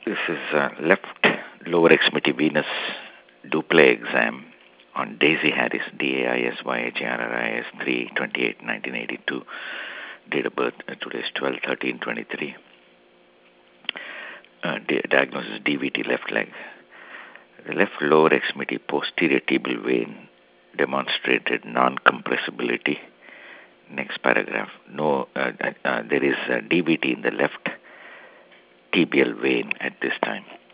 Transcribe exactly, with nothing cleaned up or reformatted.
This is uh, left lower extremity venous Duplay exam on Daisy Harris, D A I S Y H A R R I S, three twenty-eight nineteen eighty-two. Date of birth, uh, today is twelve thirteen twenty-three. Uh, di- diagnosis D V T, left leg. The left lower extremity posterior tibial vein demonstrated non-compressibility. Next paragraph. No, uh, uh, uh, there is uh, D V T in the left tibial vein at this time.